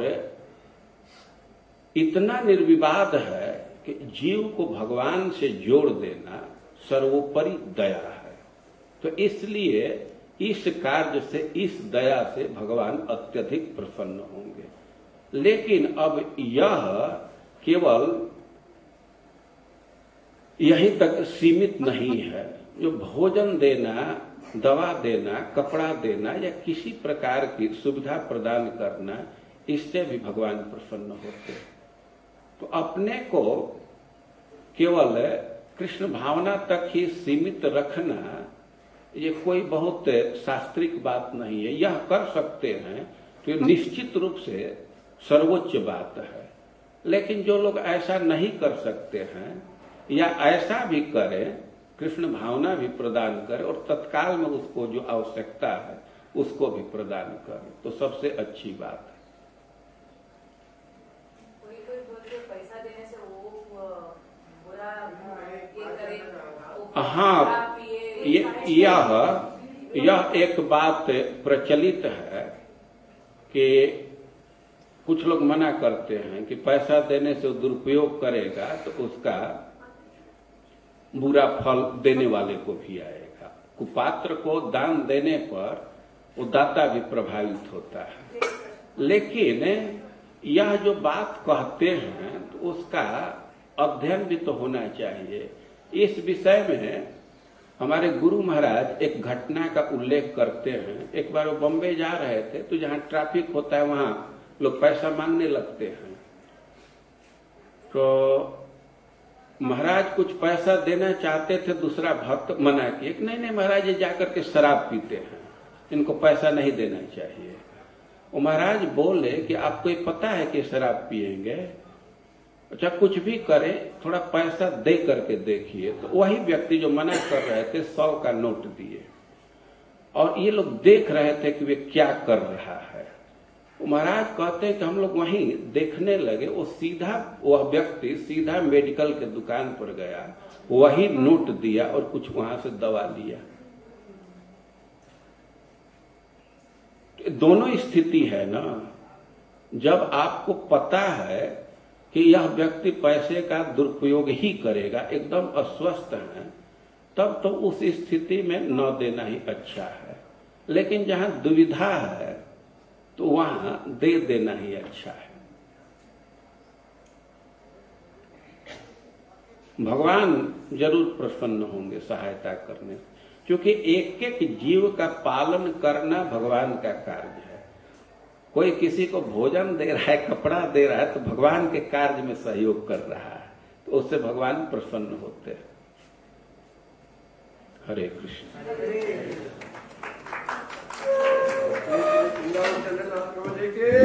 इतना निर्विवाद है कि जीव को भगवान से जोड़ देना सर्वोपरि दया है। तो इसलिए इस कार्य से, इस दया से भगवान अत्यधिक प्रसन्न होंगे। लेकिन अब यह केवल यहीं तक सीमित नहीं है। जो भोजन देना, दवा देना, कपड़ा देना या किसी प्रकार की सुविधा प्रदान करना, इससे भी भगवान प्रसन्न होते हैं। तो अपने को केवल कृष्ण भावना तक ही सीमित रखना ये कोई बहुत शास्त्रिक बात नहीं है। यह कर सकते हैं तो ये निश्चित रूप से सर्वोच्च बात है। लेकिन जो लोग ऐसा नहीं कर सकते हैं या ऐसा भी करें, कृष्ण भावना भी प्रदान करें और तत्काल में उसको जो आवश्यकता है उसको भी प्रदान करें, तो सबसे अच्छी बात है। कोई कोई बोलते पैसा देने से वो बुरा ये करे, वो हाँ, खा पिए, ये यह यह एक बात प्रचलित है कि कुछ लोग मना करते हैं कि पैसा देने से दुरुपयोग करेगा तो उसका बुरा फल देने वाले को भी आएगा। कुपात्र को दान देने पर वो दाता भी प्रभावित होता है। लेकिन यह जो बात कहते हैं तो उसका अध्ययन भी तो होना चाहिए। इस विषय में हमारे गुरु महाराज एक घटना का उल्लेख करते हैं। एक बार वो बम्बई जा रहे थे तो जहाँ ट्रैफिक होता है वहां लोग पैसा मांगने लगते हैं। तो महाराज कुछ पैसा देना चाहते थे, दूसरा भक्त मना किए कि नहीं नहीं महाराज ये जाकर के शराब पीते हैं, इनको पैसा नहीं देना चाहिए। वो महाराज बोले कि आपको ये पता है कि शराब पिएंगे, अच्छा कुछ भी करें थोड़ा पैसा दे करके देखिए। तो वही व्यक्ति जो मना कर रहे थे सौ का नोट दिए और ये लोग देख रहे थे कि वे क्या कर रहा है। महाराज कहते हैं कि हम लोग वहीं देखने लगे। वो सीधा वह व्यक्ति सीधा मेडिकल के दुकान पर गया, वही नोट दिया और कुछ वहां से दवा लिया। दोनों स्थिति है ना। जब आपको पता है कि यह व्यक्ति पैसे का दुरुपयोग ही करेगा, एकदम अस्वस्थ है, तब तो उस स्थिति में न देना ही अच्छा है। लेकिन जहां दुविधा है तो वहां दे देना ही अच्छा है। भगवान जरूर प्रसन्न होंगे सहायता करने, क्योंकि एक एक जीव का पालन करना भगवान का कार्य है। कोई किसी को भोजन दे रहा है, कपड़ा दे रहा है, तो भगवान के कार्य में सहयोग कर रहा है, तो उससे भगवान प्रसन्न होते हैं। हरे कृष्ण। वृंदावन चंद्रनाथ प्रभु जी के